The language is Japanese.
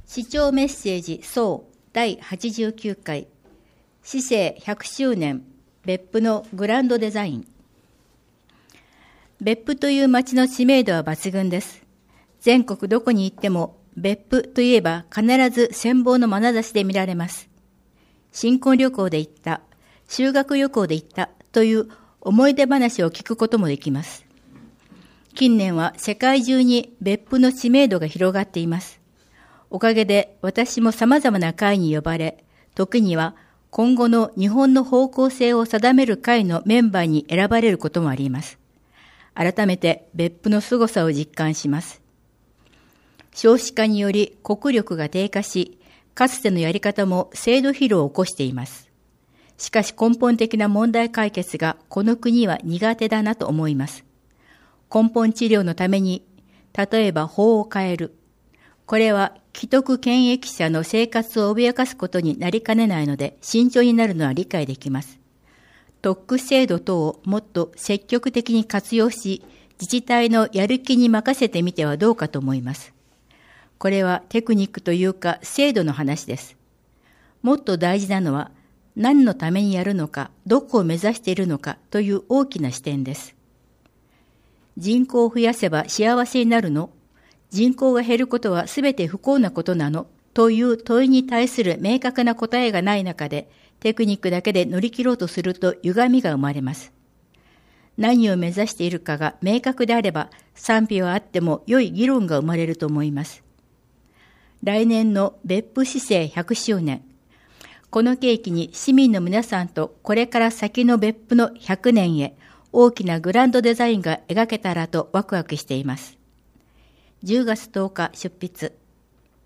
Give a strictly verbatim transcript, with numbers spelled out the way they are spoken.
市長メッセージ総だいはちじゅうきゅうかい市政ひゃくしゅうねん別府のグランドデザイン。別府という町の知名度は抜群です。全国どこに行っても別府といえば必ず羨望の眼差しで見られます。新婚旅行で行った、修学旅行で行ったという思い出話を聞くこともできます。近年は世界中に別府の知名度が広がっています。おかげで私も様々な会に呼ばれ、時には今後の日本の方向性を定める会のメンバーに選ばれることもあります。改めて別府の凄さを実感します。少子化により国力が低下し、かつてのやり方も制度疲労を起こしています。しかし根本的な問題解決がこの国は苦手だなと思います。根本治療のために、例えば法を変える。これは既得権益者の生活を脅かすことになりかねないので慎重になるのは理解できます。特区制度等をもっと積極的に活用し、自治体のやる気に任せてみてはどうかと思います。これはテクニックというか制度の話です。もっと大事なのは何のためにやるのか、どこを目指しているのかという大きな視点です。人口を増やせば幸せになるの？人口が減ることはすべて不幸なことなの？という問いに対する明確な答えがない中で、テクニックだけで乗り切ろうとすると歪みが生まれます。何を目指しているかが明確であれば、賛否はあっても良い議論が生まれると思います。来年の別府市政ひゃくしゅうねん。この契機に市民の皆さんとこれから先の別府のひゃくねんへ大きなグランドデザインが描けたらとワクワクしています。じゅうがつとおか出筆。